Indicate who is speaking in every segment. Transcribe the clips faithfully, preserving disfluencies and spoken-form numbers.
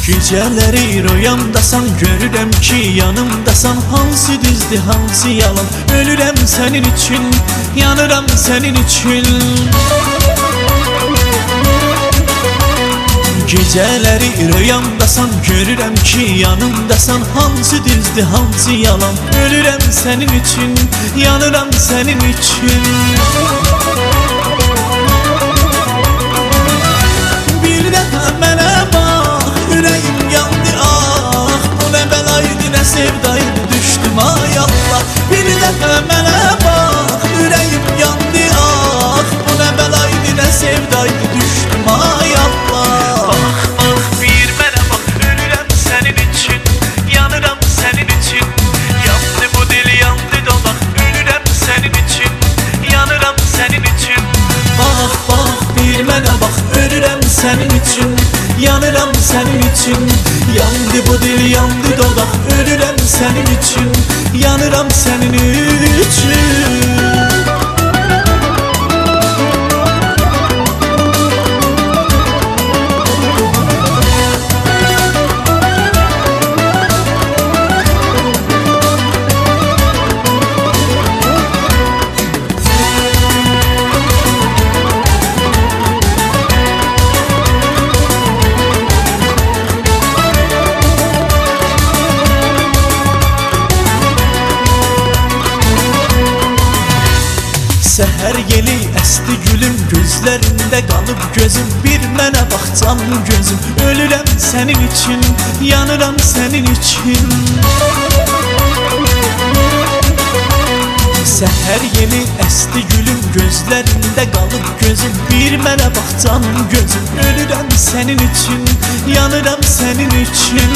Speaker 1: Gecələri rüyamdasan, görürəm ki yanımdasan. Hansı düzdür, hansı yalan? Ölürəm sənin üçün, yanıram sənin üçün. Gecələri rüyamdasan, görürəm ki yanımdasan. Hansı düzdür, hansı yalan? Ölürəm sənin üçün, yanıram sənin üçün. Bir dəfə mənə bax, ürəyim yandı ah. Bu nə bəlaydı, nə sevdaydı, düşdüm ay Allah. Bir dəfə mənə bax, ürəyim yandı ah. Bu nə bəlaydı, nə sevdaydı, düşdüm ay Allah. Sənin üçün, yanıram sənin üçün. Yandı bu dil, yandı dodaq. Ölürəm sənin üçün, yanıram sənin üçün. Səhər yeli əsti gülüm, gözlərində qalıb gözüm. Bir mənə bax canım gözüm, ölürəm sənin üçün, yanıram sənin üçün. Səhər yeli əsti gülüm, gözlərində qalıb gözüm. Bir mənə bax canım gözüm, ölürəm sənin üçün, yanıram sənin üçün.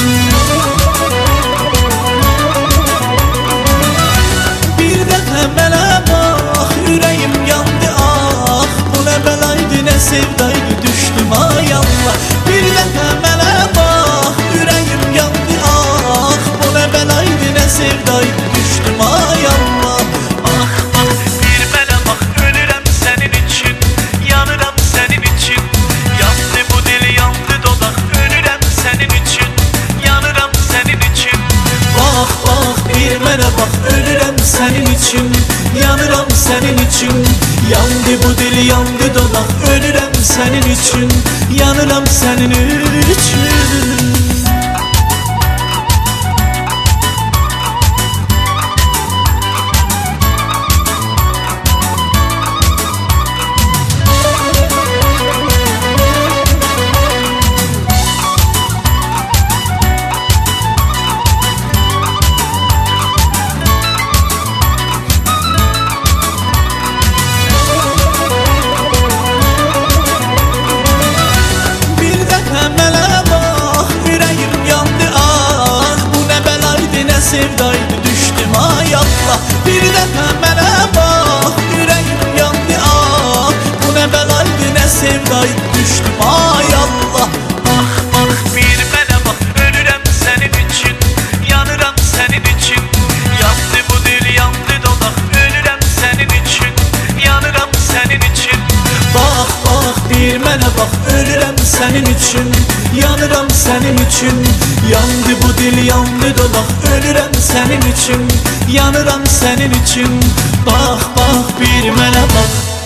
Speaker 1: Bir dəfə mənə bax, ürəyim yandı ah. Bu nə bəlaydı, nə sevdaydı, düşdüm ay Allah. Bir dəfə mənə bax, ürəyim yandı ah. Bu nə bəlaydı, nə sevdaydı, düşdüm ay Allah. Ah ah, bir mənə bax, ölürəm sənin üçün, yanıram sənin üçün. Yandı bu dil, yandı dodaq. Ölürəm sənin üçün, yanıram sənin üçün. Bax bax, bir mənə bax, ölürəm sənin üçün, yanıram sənin üçün. Yandı bu dil, yandı dodaq. Ölürəm sənin üçün, yanıram sənin üçün. Sevdaydı, düşdüm ay Allah. Bir dəfə mənə bax, ürəyim yandı ah. Bu nə bəlaydı, nə sevdaydı, düşdüm ay Allah. Bax bax, bir mənə bax, ölürəm sənin üçün, yanıram sənin üçün. Yandı bu dil, yandı dodaq. Ölürəm sənin üçün, yanıram sənin üçün. Bax bax, bir mənə bax, ölürəm sənin üçün, yanıram sənin üçün. Yandı bu dil, yandı dodaq. Ölürəm sənin üçün, yanıram sənin üçün. Bax bax, bir mənə bax.